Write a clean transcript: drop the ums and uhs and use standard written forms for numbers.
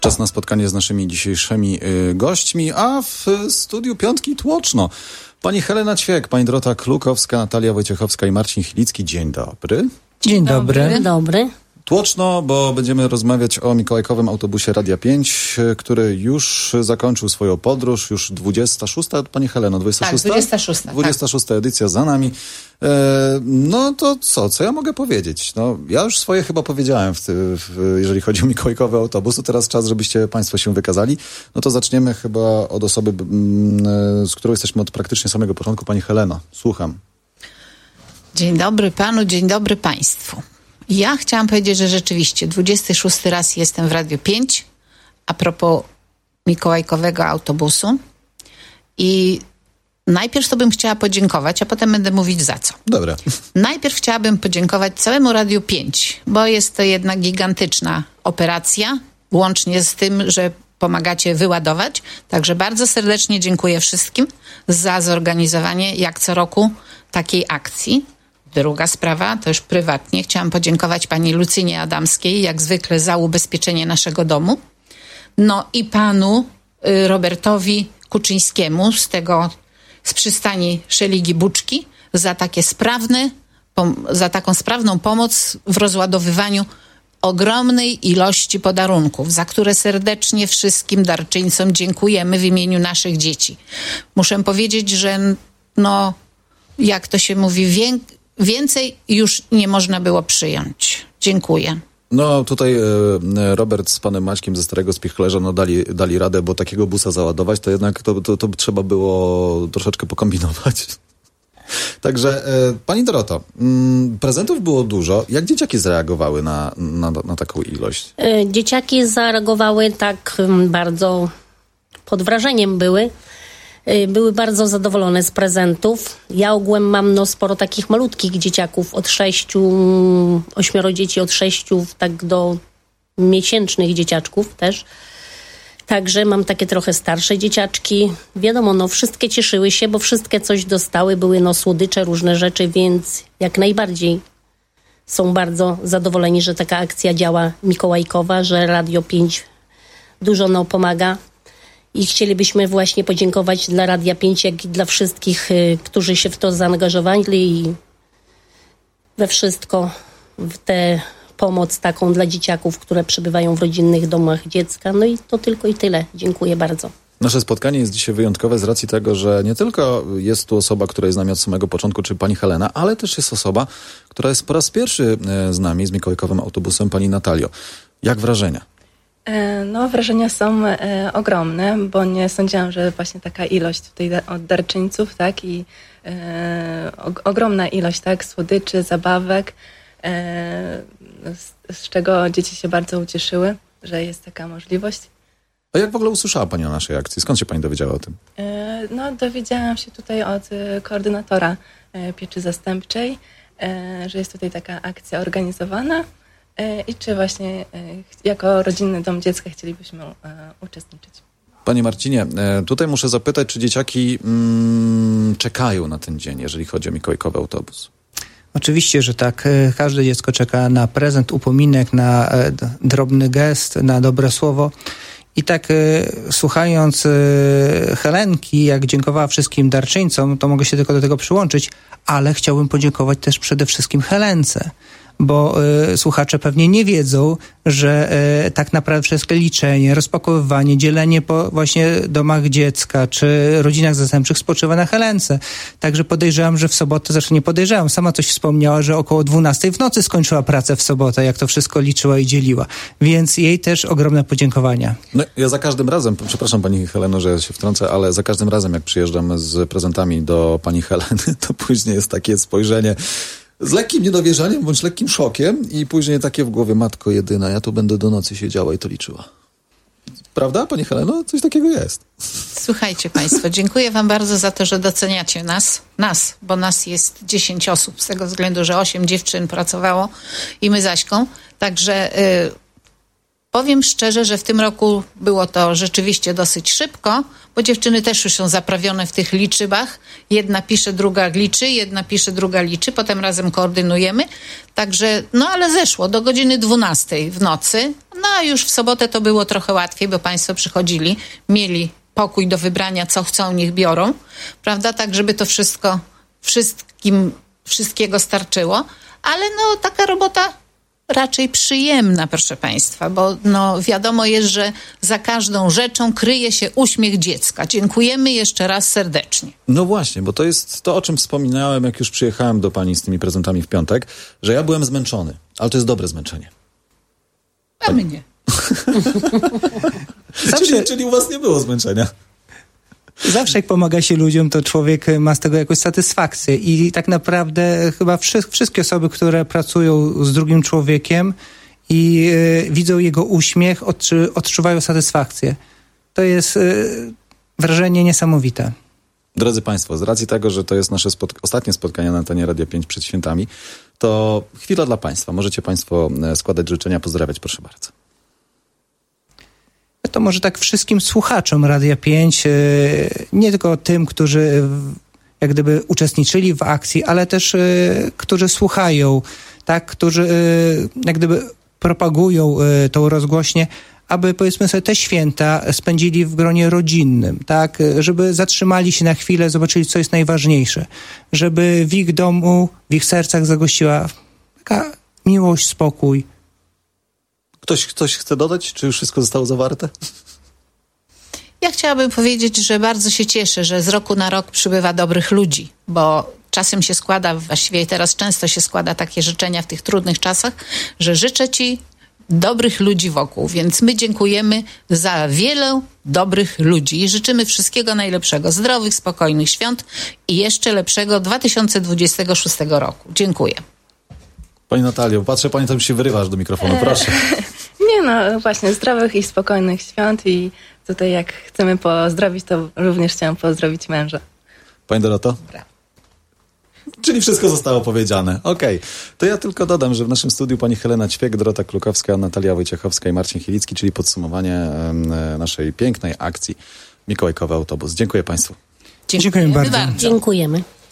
Czas na spotkanie z naszymi dzisiejszymi gośćmi, a w studiu Piątki Tłoczno pani Helena Ćwiek, pani Dorota Klukowska, Natalia Wojciechowska i Marcin Chilicki. Dzień dobry. Dzień dobry. Dzień dobry. Tłoczno, bo będziemy rozmawiać o mikołajkowym autobusie Radia 5, który już zakończył swoją podróż, już 26, pani Heleno, 26? Tak, 26. 26 tak. Edycja za nami. No to co ja mogę powiedzieć? No, ja już swoje chyba powiedziałem, jeżeli chodzi o mikołajkowy autobus, to teraz czas, żebyście państwo się wykazali. No to zaczniemy chyba od osoby, z którą jesteśmy od praktycznie samego początku. Pani Heleno, słucham. Dzień dobry panu, dzień dobry państwu. Ja chciałam powiedzieć, że rzeczywiście 26 raz jestem w Radiu 5 a propos mikołajkowego autobusu i najpierw to bym chciała podziękować, a potem będę mówić za co. Dobra. Najpierw chciałabym podziękować całemu Radiu 5, bo jest to jednak gigantyczna operacja, łącznie z tym, że pomagacie wyładować. Także bardzo serdecznie dziękuję wszystkim za zorganizowanie, jak co roku, takiej akcji. Druga sprawa, to już prywatnie, chciałam podziękować pani Lucynie Adamskiej, jak zwykle za ubezpieczenie naszego domu. No i panu Robertowi Kuczyńskiemu z przystani Szeligi Buczki za taką sprawną pomoc w rozładowywaniu ogromnej ilości podarunków, za które serdecznie wszystkim darczyńcom dziękujemy w imieniu naszych dzieci. Muszę powiedzieć, że jak to się mówi, więcej już nie można było przyjąć. Dziękuję. No tutaj Robert z panem Maćkiem ze Starego Spichlerza dali radę, bo takiego busa załadować, to jednak to trzeba było troszeczkę pokombinować. Także pani Doroto, prezentów było dużo. Jak dzieciaki zareagowały na taką ilość? Dzieciaki zareagowały tak bardzo pod wrażeniem były. Były bardzo zadowolone z prezentów. Ja ogółem mam sporo takich malutkich dzieciaków od 8 dzieci od 6 tak do miesięcznych dzieciaczków też. Także mam takie trochę starsze dzieciaczki. Wiadomo, wszystkie cieszyły się, bo wszystkie coś dostały. Były słodycze, różne rzeczy, więc jak najbardziej są bardzo zadowoleni, że taka akcja działa mikołajkowa, że Radio 5 dużo pomaga. I chcielibyśmy właśnie podziękować dla Radia 5, jak i dla wszystkich, którzy się w to zaangażowali i we wszystko, w tę pomoc taką dla dzieciaków, które przebywają w rodzinnych domach dziecka. No i to tylko i tyle. Dziękuję bardzo. Nasze spotkanie jest dzisiaj wyjątkowe z racji tego, że nie tylko jest tu osoba, która jest z nami od samego początku, czyli pani Helena, ale też jest osoba, która jest po raz pierwszy z nami, z mikołajkowym autobusem, pani Natalio. Jak wrażenia? Wrażenia są ogromne, bo nie sądziłam, że właśnie taka ilość tutaj od darczyńców, tak, i ogromna ilość, tak, słodyczy, zabawek, z czego dzieci się bardzo ucieszyły, że jest taka możliwość. A jak w ogóle usłyszała pani o naszej akcji? Skąd się pani dowiedziała o tym? Dowiedziałam się tutaj od koordynatora pieczy zastępczej, że jest tutaj taka akcja organizowana. I czy właśnie jako rodzinny dom dziecka chcielibyśmy uczestniczyć. Panie Marcinie, tutaj muszę zapytać, czy dzieciaki czekają na ten dzień, jeżeli chodzi o mikołajkowy autobus? Oczywiście, że tak. Każde dziecko czeka na prezent, upominek, na drobny gest, na dobre słowo. I tak słuchając Helenki, jak dziękowała wszystkim darczyńcom, to mogę się tylko do tego przyłączyć, ale chciałbym podziękować też przede wszystkim Helence, bo słuchacze pewnie nie wiedzą, że tak naprawdę wszystkie liczenie, rozpakowywanie, dzielenie po właśnie domach dziecka czy rodzinach zastępczych spoczywa na Helence. Także podejrzewam, że w sobotę, zresztą nie podejrzewam, sama coś wspomniała, że około 12 w nocy skończyła pracę w sobotę, jak to wszystko liczyła i dzieliła. Więc jej też ogromne podziękowania. No, ja za każdym razem, przepraszam pani Heleno, że ja się wtrącę, ale za każdym razem, jak przyjeżdżam z prezentami do pani Heleny, to później jest takie spojrzenie z lekkim niedowierzaniem bądź lekkim szokiem i później takie w głowie, matko jedyna, ja tu będę do nocy siedziała i to liczyła. Prawda, pani Heleno? Coś takiego jest. Słuchajcie państwo, dziękuję wam bardzo za to, że doceniacie nas, bo nas jest 10 osób, z tego względu, że 8 dziewczyn pracowało i my z Aśką. Także Powiem szczerze, że w tym roku było to rzeczywiście dosyć szybko, bo dziewczyny też już są zaprawione w tych liczbach. Jedna pisze, druga liczy, jedna pisze, druga liczy, potem razem koordynujemy. Także, ale zeszło do godziny 12 w nocy. No a już w sobotę to było trochę łatwiej, bo państwo przychodzili, mieli pokój do wybrania, co chcą, niech biorą. Prawda? Tak, żeby to wszystkiego starczyło. Ale taka robota raczej przyjemna, proszę państwa, bo wiadomo jest, że za każdą rzeczą kryje się uśmiech dziecka. Dziękujemy jeszcze raz serdecznie. No właśnie, bo to jest to, o czym wspominałem, jak już przyjechałem do pani z tymi prezentami w piątek, że ja byłem zmęczony, ale to jest dobre zmęczenie. A my nie. Czyli u was nie było zmęczenia. Zawsze jak pomaga się ludziom, to człowiek ma z tego jakąś satysfakcję i tak naprawdę chyba wszystkie osoby, które pracują z drugim człowiekiem i widzą jego uśmiech, odczuwają satysfakcję. To jest wrażenie niesamowite. Drodzy Państwo, z racji tego, że to jest nasze ostatnie spotkanie na antenie Radia 5 przed świętami, to chwila dla Państwa. Możecie Państwo składać życzenia, pozdrawiać, proszę bardzo. To może tak wszystkim słuchaczom Radia 5, nie tylko tym, którzy jak gdyby uczestniczyli w akcji, ale też którzy słuchają, tak, którzy jak gdyby propagują tą rozgłośnię, aby powiedzmy sobie te święta spędzili w gronie rodzinnym, tak, żeby zatrzymali się na chwilę, zobaczyli, co jest najważniejsze, żeby w ich domu, w ich sercach zagościła taka miłość, spokój. Ktoś coś chce dodać? Czy już wszystko zostało zawarte? Ja chciałabym powiedzieć, że bardzo się cieszę, że z roku na rok przybywa dobrych ludzi, bo czasem się składa, właściwie teraz często się składa takie życzenia w tych trudnych czasach, że życzę Ci dobrych ludzi wokół, więc my dziękujemy za wiele dobrych ludzi i życzymy wszystkiego najlepszego, zdrowych, spokojnych świąt i jeszcze lepszego 2026 roku. Dziękuję. Pani Natalio, patrzę, Pani tam się wyrywasz do mikrofonu, proszę. Nie właśnie zdrowych i spokojnych świąt i tutaj jak chcemy pozdrowić, to również chciałam pozdrowić męża. Pani Doroto? Dobra. Czyli wszystko zostało powiedziane. Okej. To ja tylko dodam, że w naszym studiu pani Helena Ćwiek, Dorota Klukowska, Natalia Wojciechowska i Marcin Chilicki, czyli podsumowanie naszej pięknej akcji Mikołajkowy Autobus. Dziękuję Państwu. Dziękujemy bardzo. Dziękujemy.